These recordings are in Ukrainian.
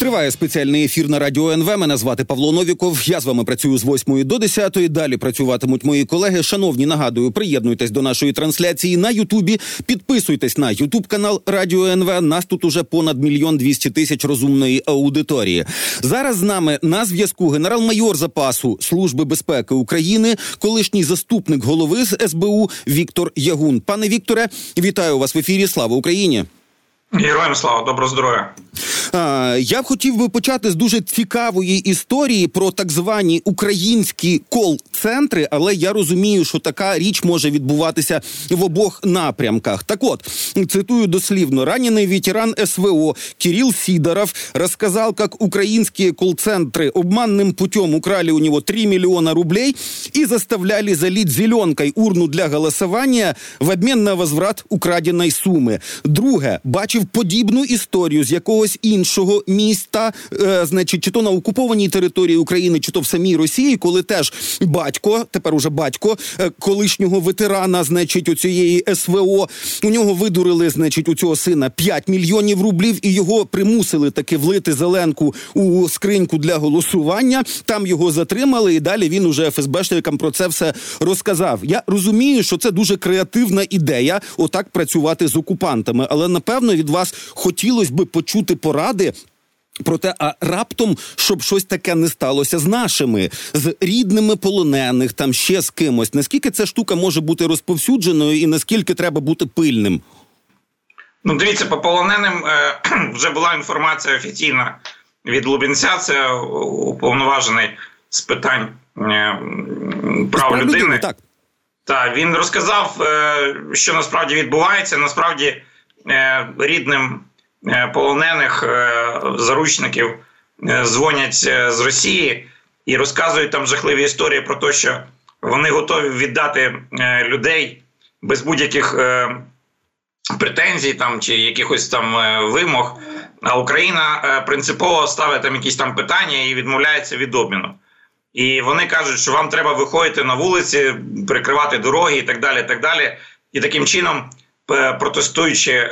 Триває спеціальний ефір на Радіо НВ. Мене звати Павло Новіков. Я з вами працюю з 8 до 10. Далі працюватимуть мої колеги. Шановні, нагадую, приєднуйтесь до нашої трансляції на Ютубі. Підписуйтесь на Ютуб-канал Радіо НВ. Нас тут уже понад 1 200 000 розумної аудиторії. Зараз з нами на зв'язку генерал-майор запасу Служби безпеки України, колишній заступник голови з СБУ Віктор Ягун. Пане Вікторе, вітаю вас в ефірі. Слава Україні! Героям слава, доброго здоров'я. Я б хотів би почати з дуже цікавої історії про так звані українські кол-центри, але я розумію, що така річ може відбуватися в обох напрямках. Так от, цитую дослівно, раненый ветеран СВО Кирилл Сидоров рассказал, как украинские колл-центры обманным путем украли у него 3 миллиона рублей и заставляли залить зеленкой урну для голосования в обмен на возврат украденої суми. Друге, бачив подібну історію з якогось іншого міста, значить, чи то на окупованій території України, чи то в самій Росії, коли теж батько, тепер уже батько колишнього ветерана, значить, оцієї СВО, у нього видурили, значить, у цього сина 5 мільйонів рублів, і його примусили таки влити зеленку у скриньку для голосування, там його затримали, і далі він уже ФСБшникам про це все розказав. Я розумію, що це дуже креативна ідея, отак працювати з окупантами, але, напевно, від вас хотілося б почути поради про те, а раптом, щоб щось таке не сталося з нашими, з рідними полонених, там ще з кимось. Наскільки ця штука може бути розповсюдженою і наскільки треба бути пильним? Ну, дивіться, по полоненим вже була інформація офіційна від Лубінця, це уповноважений з питань прав людини. Так. Так, він розказав, що насправді відбувається. Насправді рідним полонених заручників дзвонять з Росії і розказують там жахливі історії про те, що вони готові віддати людей без будь-яких претензій там, чи якихось там вимог, а Україна принципово ставить там якісь там питання і відмовляється від обміну. І вони кажуть, що вам треба виходити на вулиці, перекривати дороги і так далі, і так далі. І таким чином, протестуючи,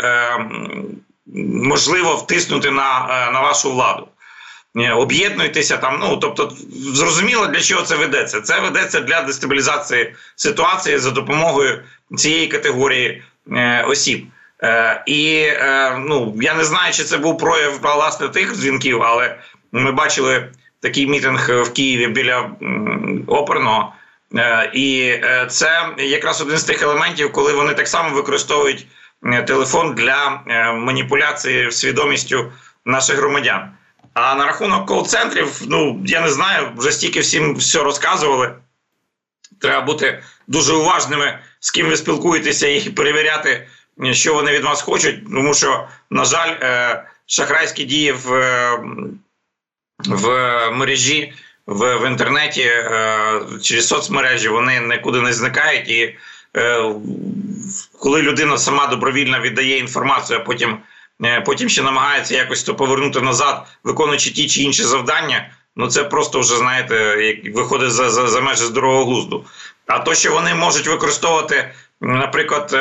можливо, втиснути на вашу владу. Об'єднуйтеся там, ну, тобто, зрозуміло, для чого це ведеться. Це ведеться для дестабілізації ситуації за допомогою цієї категорії осіб. І, ну, я не знаю, чи це був прояв, власне, тих дзвінків, але ми бачили такий мітинг в Києві біля Оперного. І це якраз один з тих елементів, коли вони так само використовують телефон для маніпуляції свідомістю наших громадян. А на рахунок кол-центрів, ну, я не знаю, вже стільки всім все розказували. Треба бути дуже уважними, з ким ви спілкуєтеся, і перевіряти, що вони від вас хочуть. Тому що, на жаль, шахрайські дії в мережі, в інтернеті, через соцмережі, вони нікуди не зникають. І коли людина сама добровільно віддає інформацію, а потім ще намагається якось то повернути назад, виконуючи ті чи інші завдання, ну це просто вже, знаєте, виходить за межі здорового глузду. А то, що вони можуть використовувати, наприклад,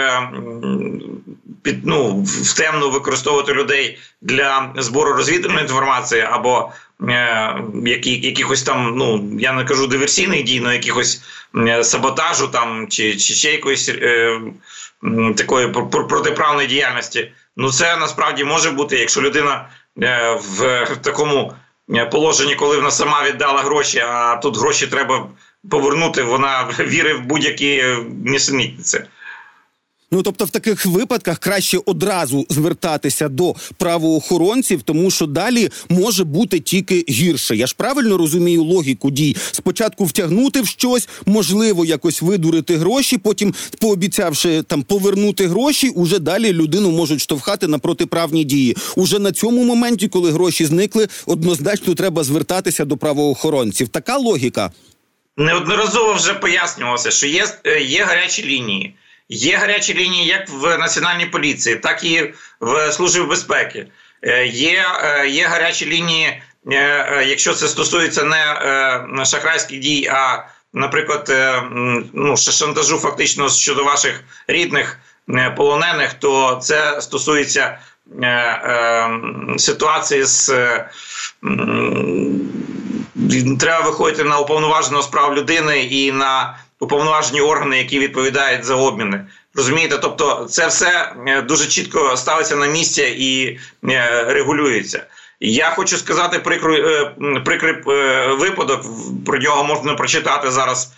в темну використовувати людей для збору розвідувальної інформації або якихось там, ну, я не кажу диверсійних дій, але якихось саботажу там, чи ще якоїсь такої протиправної діяльності. Ну, це насправді може бути, якщо людина в такому положенні, коли вона сама віддала гроші, а тут гроші треба повернути, вона вірить в будь-які нісенітниці. Ну, тобто в таких випадках краще одразу звертатися до правоохоронців, тому що далі може бути тільки гірше. Я ж правильно розумію логіку дій? Спочатку втягнути в щось, можливо, якось видурити гроші, потім, пообіцявши там повернути гроші, уже далі людину можуть штовхати на протиправні дії. Уже на цьому моменті, коли гроші зникли, однозначно треба звертатися до правоохоронців. Така логіка? Неодноразово вже пояснювалося, що є гарячі лінії. Є гарячі лінії як в Національній поліції, так і в Службі безпеки. Є гарячі лінії, якщо це стосується не шахрайських дій, а, наприклад, шантажу фактично щодо ваших рідних полонених, то це стосується ситуації з треба виходити на уповноваженого з прав людини і на уповноважені органи, які відповідають за обміни. Розумієте? Тобто це все дуже чітко ставиться на місце і регулюється. Я хочу сказати прикрий випадок, про нього можна прочитати зараз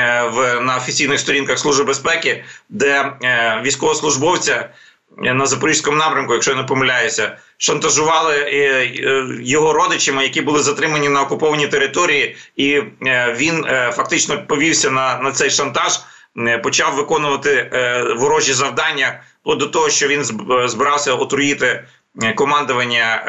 на офіційних сторінках Служби безпеки, де військовослужбовця на Запорізькому напрямку, якщо я не помиляюся, шантажували його родичами, які були затримані на окупованій території, і він фактично повівся на цей шантаж, почав виконувати ворожі завдання, до того, що він збирався отруїти командування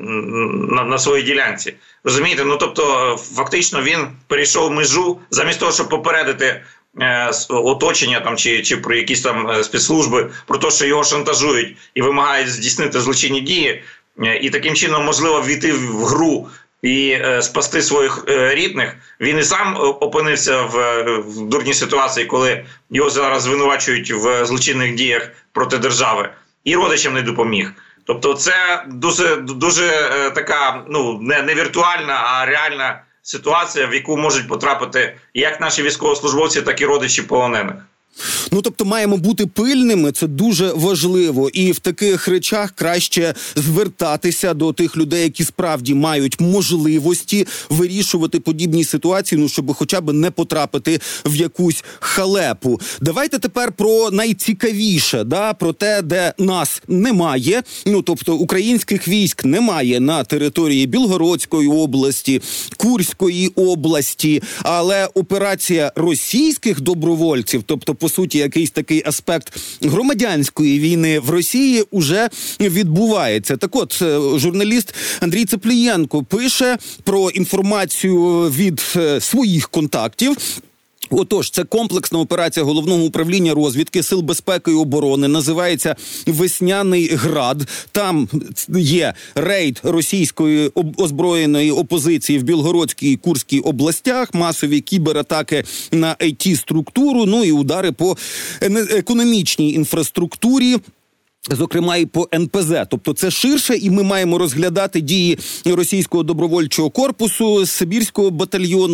на своїй ділянці. Розумієте? Ну, тобто, фактично він перейшов межу, замість того, щоб попередити оточення там, чи про якісь там спецслужби, про те, що його шантажують і вимагають здійснити злочинні дії, і таким чином, можливо, ввійти в гру і спасти своїх рідних, він і сам опинився в дурній ситуації, коли його зараз звинувачують в злочинних діях проти держави, і родичам не допоміг. Тобто це дуже така, не віртуальна, а реальна ситуація, в яку можуть потрапити як наші військовослужбовці, так і родичі полонених. Тобто маємо бути пильними, це дуже важливо. І в таких речах краще звертатися до тих людей, які справді мають можливості вирішувати подібні ситуації, щоб хоча б не потрапити в якусь халепу. Давайте тепер про найцікавіше, про те, де нас немає, тобто українських військ немає на території Білгородської області, Курської області, але операція російських добровольців, тобто по суті, якийсь такий аспект громадянської війни в Росії уже відбувається. Так от, журналіст Андрій Цеплієнко пише про інформацію від своїх контактів. Отож, це комплексна операція Головного управління розвідки Сил безпеки і оборони, називається «Весняний град». Там є рейд російської озброєної опозиції в Білгородській і Курській областях, масові кібератаки на IT-структуру, і удари по економічній інфраструктурі, зокрема і по НПЗ. Тобто це ширше, і ми маємо розглядати дії Російського добровольчого корпусу, Сибірського батальйону,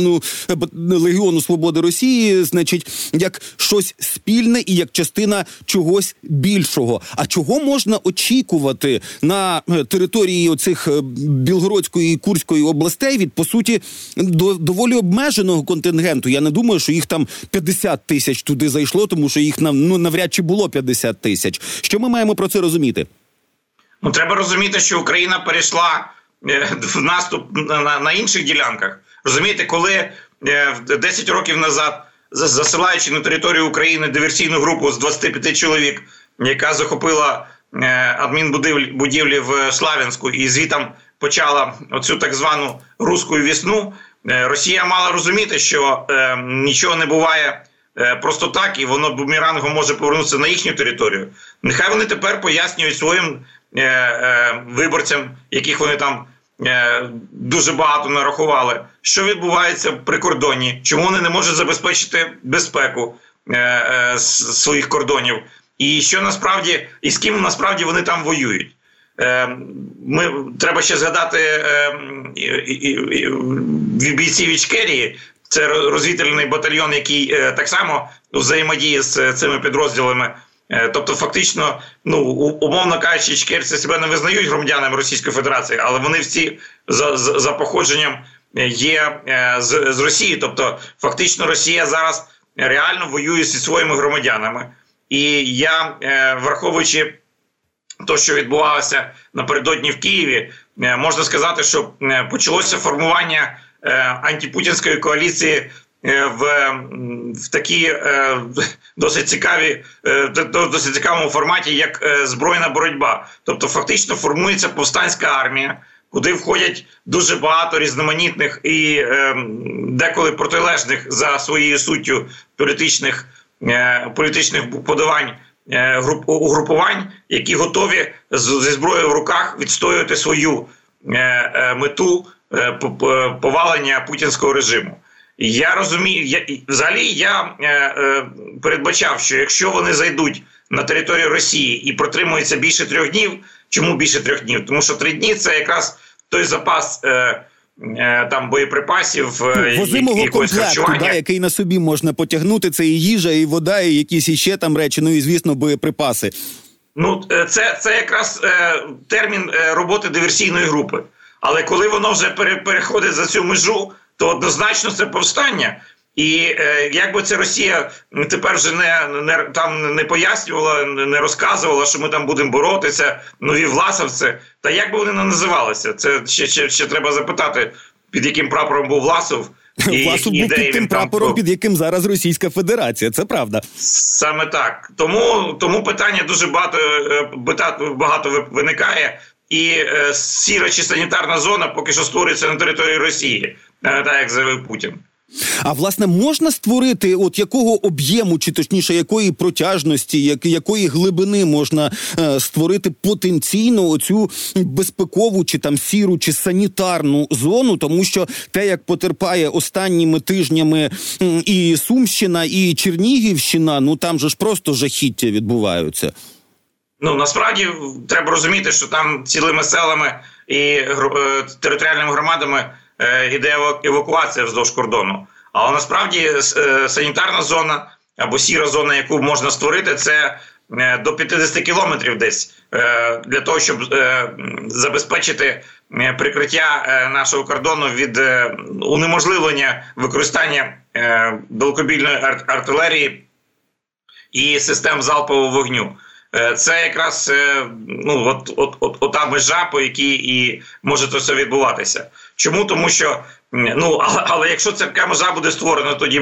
Легіону Свободи Росії, як щось спільне і як частина чогось більшого. А чого можна очікувати на території оцих Білгородської і Курської областей від, по суті, доволі обмеженого контингенту? Я не думаю, що їх там 50 тисяч туди зайшло, тому що їх навряд чи було 50 тисяч. Що ми маємо про це розуміти? Треба розуміти, що Україна перейшла в наступ на інших ділянках. Розумієте, коли 10 років назад, засилаючи на територію України диверсійну групу з 25 чоловік, яка захопила адмінбудівлі в Славянську і звітом почала оцю так звану «руську весну», Росія мала розуміти, що нічого не буває просто так, і воно бумерангом може повернутися на їхню територію. Нехай вони тепер пояснюють своїм виборцям, яких вони там дуже багато нарахували, що відбувається при кордоні, чому вони не можуть забезпечити безпеку своїх кордонів, і що насправді, і з ким насправді вони там воюють. Треба ще згадати бійців Ічкерії. Це розвідувальний батальйон, який так само взаємодіє з цими підрозділами. Тобто, фактично, умовно кажучи, ічкерці себе не визнають громадянами Російської Федерації, але вони всі за походженням є з Росії. Тобто, фактично, Росія зараз реально воює зі своїми громадянами. І я, враховуючи те, що відбувалося напередодні в Києві, можна сказати, що почалося формування антипутінської коаліції в такій досить цікавому форматі, як збройна боротьба. Тобто фактично формується повстанська армія, куди входять дуже багато різноманітних і деколи протилежних за своєю суттю політичних подавань угрупувань, які готові зі зброєю в руках відстоювати свою мету повалення путінського режиму. Я розумію, я передбачав, що якщо вони зайдуть на територію Росії і протримуються більше 3 днів, чому більше 3 днів? Тому що 3 дні – це якраз той запас там боєприпасів, возимого комплекту, який на собі можна потягнути, це і їжа, і вода, і якісь іще там речі, ну і, звісно, боєприпаси. Ну, це якраз термін роботи диверсійної групи. Але коли воно вже переходить за цю межу, то однозначно це повстання. І якби це Росія тепер вже не пояснювала, не розказувала, що ми там будемо боротися, нові власовці, та як би вони не називалися? Це ще треба запитати, під яким прапором був Власов. Власов був під тим прапором, під яким зараз Російська Федерація, це правда. Саме так. Тому питання дуже багато виникає. І сіра чи санітарна зона поки що створюється на території Росії, так як заявив Путін. А, власне, можна створити, от якого об'єму, чи точніше, якої протяжності, якої глибини можна створити потенційно оцю безпекову, чи там сіру, чи санітарну зону, тому що те, як потерпає останніми тижнями і Сумщина, і Чернігівщина, ну там же ж просто жахіття відбуваються. Ну, насправді, треба розуміти, що там цілими селами і територіальними громадами іде евакуація вздовж кордону. Але насправді санітарна зона або сіра зона, яку можна створити, це до 50 кілометрів десь, для того, щоб забезпечити прикриття нашого кордону від унеможливлення використання далекобійної артилерії і систем залпового вогню. Це якраз ота межа, по якій і може це все відбуватися. Чому? Тому що, але якщо ця межа буде створена, тоді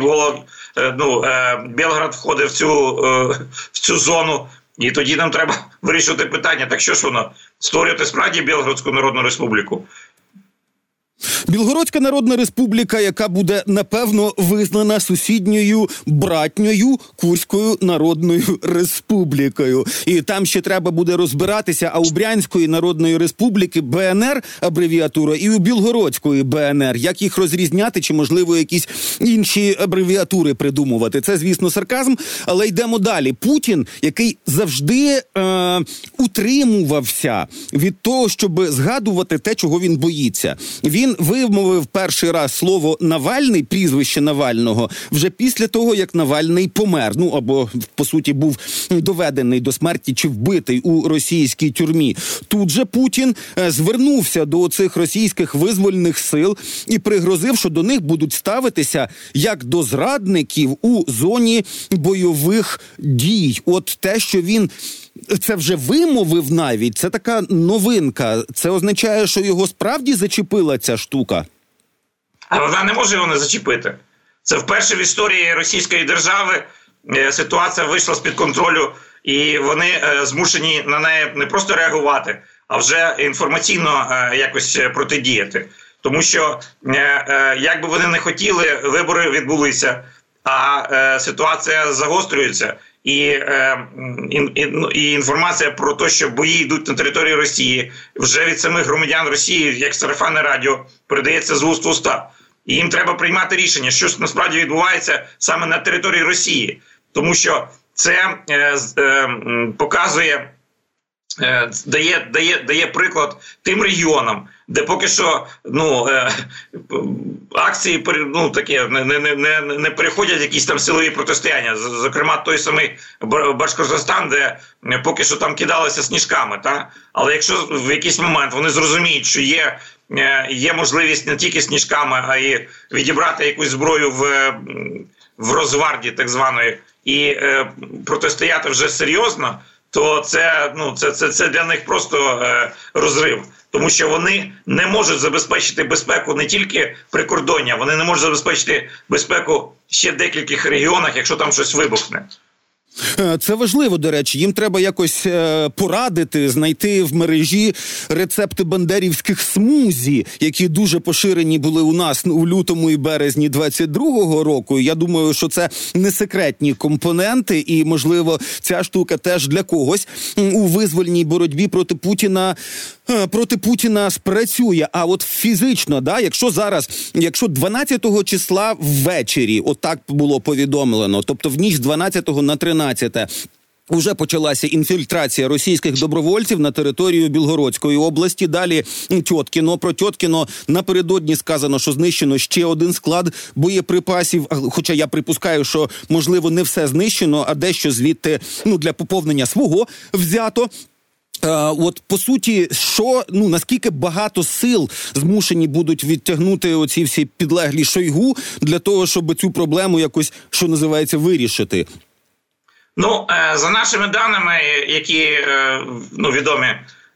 Білград входить в цю зону, і тоді нам треба вирішувати питання, так що ж воно, створювати справді Білгородську Народну Республіку? Білгородська Народна Республіка, яка буде, напевно, визнана сусідньою братньою Курською Народною Республікою. І там ще треба буде розбиратися, а у Брянської Народної Республіки БНР абревіатура і у Білгородської БНР. Як їх розрізняти, чи, можливо, якісь інші абревіатури придумувати? Це, звісно, сарказм, але йдемо далі. Путін, який завжди утримувався від того, щоб згадувати те, чого він боїться. Він вимовив перший раз слово «Навальний», прізвище Навального, вже після того, як Навальний помер. Ну, або, по суті, був доведений до смерті чи вбитий у російській тюрмі. Тут же Путін звернувся до цих російських визвольних сил і пригрозив, що до них будуть ставитися як до зрадників у зоні бойових дій. От те, що він це вже вимовив навіть, це така новинка. Це означає, що його справді зачепила ця штука? А вона не може його не зачепити. Це вперше в історії російської держави ситуація вийшла з-під контролю, і вони змушені на неї не просто реагувати, а вже інформаційно якось протидіяти. Тому що, як би вони не хотіли, вибори відбулися, а ситуація загострюється. І інформація про те, що бої йдуть на території Росії, вже від самих громадян Росії, як сарафанне радіо, передається з вуст в уста. І їм треба приймати рішення, що ж насправді відбувається саме на території Росії. Тому що це показує, дає приклад тим регіонам, де поки що акції такі не переходять якісь там силові протистояння. Зокрема, той самий Башкортостан, де поки що там кидалися сніжками. Та? Але якщо в якийсь момент вони зрозуміють, що є можливість не тільки сніжками, а й відібрати якусь зброю в Росгвардії так званої і протистояти вже серйозно, то це для них просто розрив. Тому що вони не можуть забезпечити безпеку не тільки прикордоння, вони не можуть забезпечити безпеку ще в декількох регіонах, якщо там щось вибухне. Це важливо, до речі. Їм треба якось порадити, знайти в мережі рецепти бандерівських смузі, які дуже поширені були у нас у лютому і березні 22-го року. Я думаю, що це не секретні компоненти, і, можливо, ця штука теж для когось у визвольній боротьбі проти Путіна спрацює. А от фізично, якщо 12-го числа ввечері, отак було повідомлено, тобто в ніч з 12 на 13, Уже почалася інфільтрація російських добровольців на територію Білгородської області. Далі Тьоткіно. Про Тьоткіно напередодні сказано, що знищено ще один склад боєприпасів. Хоча я припускаю, що, можливо, не все знищено, а дещо звідти для поповнення свого взято. От, по суті, наскільки багато сил змушені будуть відтягнути оці всі підлеглі Шойгу для того, щоб цю проблему якось, що називається, вирішити? За нашими даними, які відомі,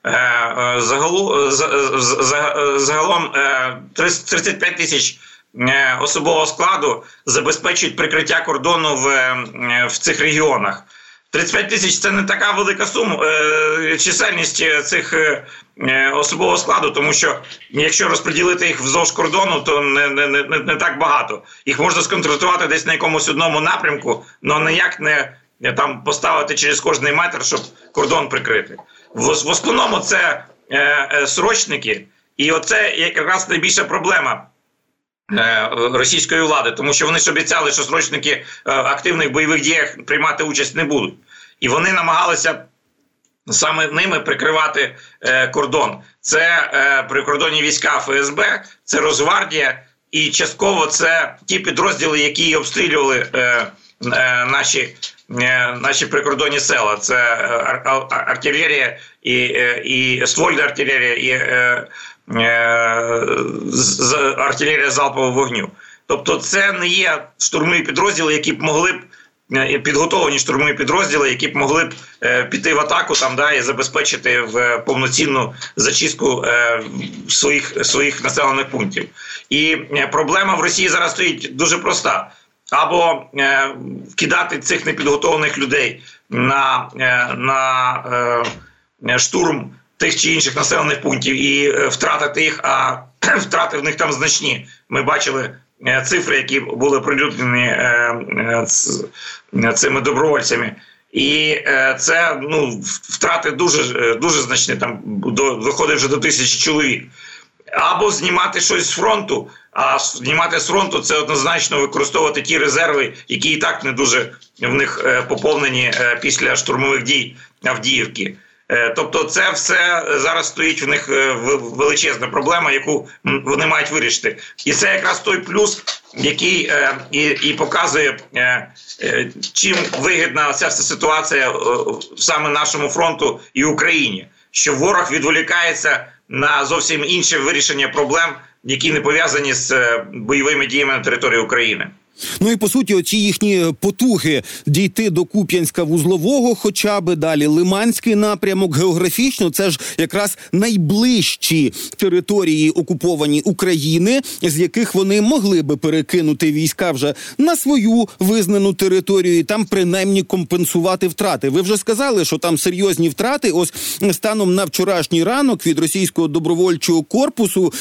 загалом 35 тисяч особового складу забезпечують прикриття кордону в цих регіонах. 35 тисяч – це не така велика сума, чисельність цих особового складу, тому що якщо розподілити їх вздовж кордону, то не так багато. Їх можна сконцентрувати десь на якомусь одному напрямку, але ніяк не там поставити через кожний метр, щоб кордон прикрити. В основному це срочники, і оце якраз найбільша проблема російської влади, тому що вони ж обіцяли, що срочники в активних бойових діях приймати участь не будуть. І вони намагалися саме ними прикривати кордон. Це прикордонні війська ФСБ, це Росгвардія і частково це ті підрозділи, які обстрілювали наші прикордонні села. Це артилерія і ствольна артилерія, і артилерія залпового вогню. Тобто це не є штурмові підрозділи, які б могли б, підготовлені штурмові підрозділи, які б могли б піти в атаку і забезпечити в повноцінну зачистку своїх населених пунктів. І проблема в Росії зараз стоїть дуже проста. Або кидати цих непідготовлених людей на штурм тих чи інших населених пунктів і втратити їх, а втрати в них там значні. Ми бачили цифри, які були оприлюднені цими добровольцями. І це втрати дуже значні, там виходить вже до 1000 чоловік. Або знімати щось з фронту, а знімати з фронту – це однозначно використовувати ті резерви, які і так не дуже в них поповнені після штурмових дій Авдіївки. Тобто це все зараз стоїть в них величезна проблема, яку вони мають вирішити. І це якраз той плюс, який і показує, чим вигідна ця вся ситуація саме нашому фронту і Україні. Що ворог відволікається на зовсім інше вирішення проблем, які не пов'язані з бойовими діями на території України. І, по суті, оці їхні потуги дійти до Куп'янська-Вузлового, хоча б далі Лиманський напрямок, географічно, це ж якраз найближчі території окуповані України, з яких вони могли би перекинути війська вже на свою визнану територію і там принаймні компенсувати втрати. Ви вже сказали, що там серйозні втрати. Ось станом на вчорашній ранок від російського добровольчого корпусу,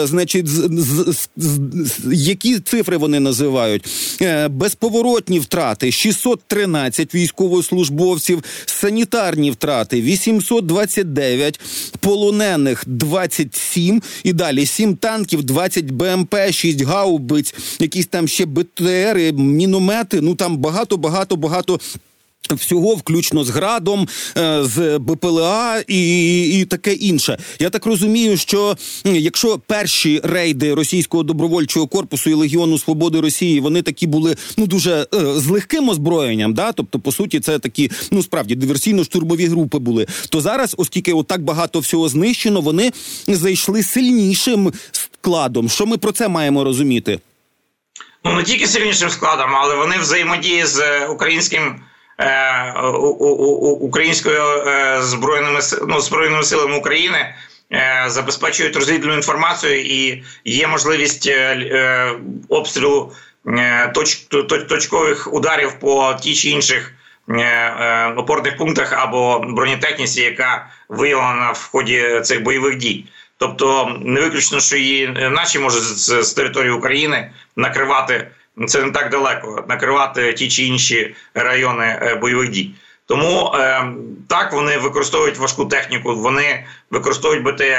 які цифри вони називають? Безповоротні втрати – 613 військовослужбовців, санітарні втрати – 829, полонених – 27, і далі 7 танків, 20 БМП, 6 гаубиць, якісь там ще БТРи, міномети, там багато всього, включно з Градом, з БПЛА і таке інше. Я так розумію, що якщо перші рейди російського добровольчого корпусу і Легіону Свободи Росії, вони такі були, дуже з легким озброєнням, тобто, по суті, це такі, справді, диверсійно-штурмові групи були, то зараз, оскільки отак багато всього знищено, вони зайшли сильнішим складом. Що ми про це маємо розуміти? Не тільки сильнішим складом, але вони взаємодії з українською збройними силами України забезпечують розвідувальну інформацію і є можливість обстрілу точкових ударів по ті чи інших опорних пунктах або бронетехніці, яка виявлена в ході цих бойових дій. Тобто не виключно, що і наші можуть з території України накривати, це не так далеко, накривати ті чи інші райони бойових дій. Тому так, вони використовують важку техніку, вони використовують БТРів,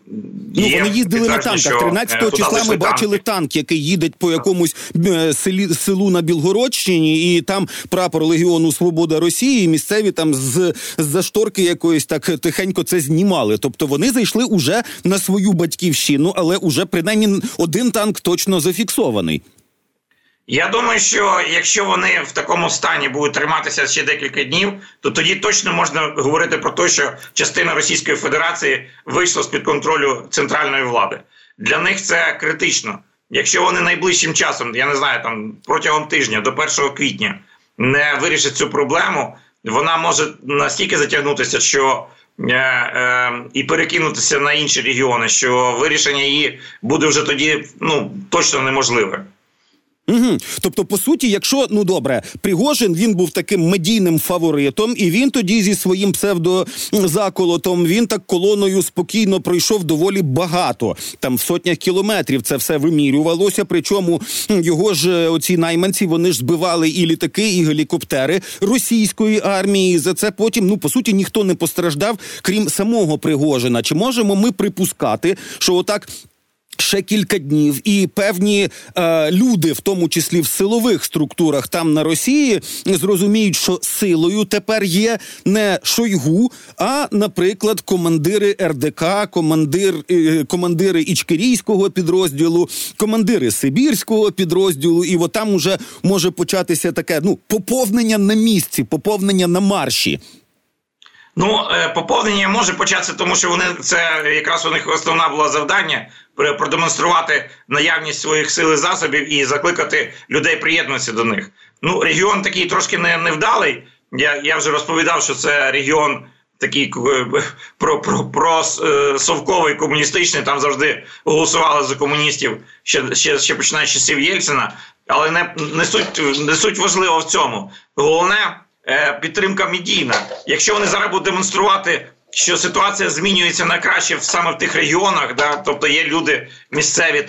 Вони їздили на танках. 13 числа ми бачили танк, який їде по якомусь селу на Білгородщині, і там прапор Легіону Свобода Росії, і місцеві там з-за шторки якоїсь так тихенько це знімали. Тобто вони зайшли уже на свою батьківщину, але уже принаймні один танк точно зафіксований. Я думаю, що якщо вони в такому стані будуть триматися ще декілька днів, то тоді точно можна говорити про те, що частина Російської Федерації вийшла з-під контролю центральної влади. Для них це критично. Якщо вони найближчим часом, я не знаю, там протягом тижня до 1 квітня не вирішать цю проблему, вона може настільки затягнутися, що і перекинутися на інші регіони, що вирішення її буде вже тоді точно неможливе. Угу. Тобто, по суті, якщо, Пригожин, він був таким медійним фаворитом, і він тоді зі своїм псевдозаколотом, він так колоною спокійно пройшов доволі багато. Там в сотнях кілометрів це все вимірювалося, причому його ж оці найманці, вони ж збивали і літаки, і гелікоптери російської армії. За це потім, по суті, ніхто не постраждав, крім самого Пригожина. Чи можемо ми припускати, що отак ще кілька днів і певні люди, в тому числі в силових структурах там на Росії, зрозуміють, що силою тепер є не Шойгу, а, наприклад, командири РДК, командири Ічкерійського підрозділу, командири Сибірського підрозділу, і от там уже може початися таке, поповнення на місці, поповнення на марші. Поповнення може початися, тому що це якраз у них основна була завдання продемонструвати наявність своїх сил і засобів і закликати людей приєднуватися до них. Регіон такий трошки невдалий. Я вже розповідав, що це регіон такий просовковий, комуністичний, там завжди голосували за комуністів, ще починаючи з часів Єльцина, але не суть важливо в цьому. Головне – підтримка медійна. Якщо вони зараз будуть демонструвати, що ситуація змінюється на краще саме в тих регіонах, тобто є люди місцеві,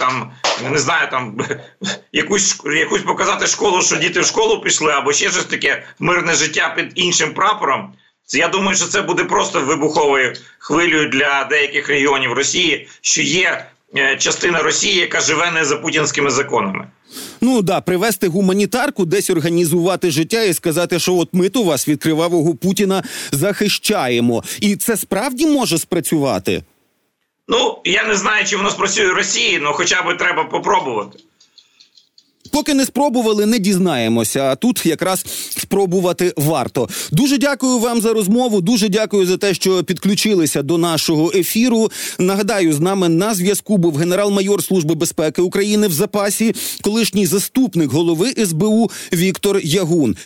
якусь показати школу, що діти в школу пішли, або ще щось таке, мирне життя під іншим прапором, я думаю, що це буде просто вибуховою хвилею для деяких регіонів Росії, що є частина Росії, яка живе не за путінськими законами. Привезти гуманітарку, десь організувати життя і сказати, що от ми то вас від кривавого Путіна захищаємо. І це справді може спрацювати? Я не знаю, чи воно спрацює в Росії, але хоча б треба попробувати. Поки не спробували, не дізнаємося, а тут якраз спробувати варто. Дуже дякую вам за розмову, дуже дякую за те, що підключилися до нашого ефіру. Нагадаю, з нами на зв'язку був генерал-майор Служби безпеки України в запасі, колишній заступник голови СБУ Віктор Ягун.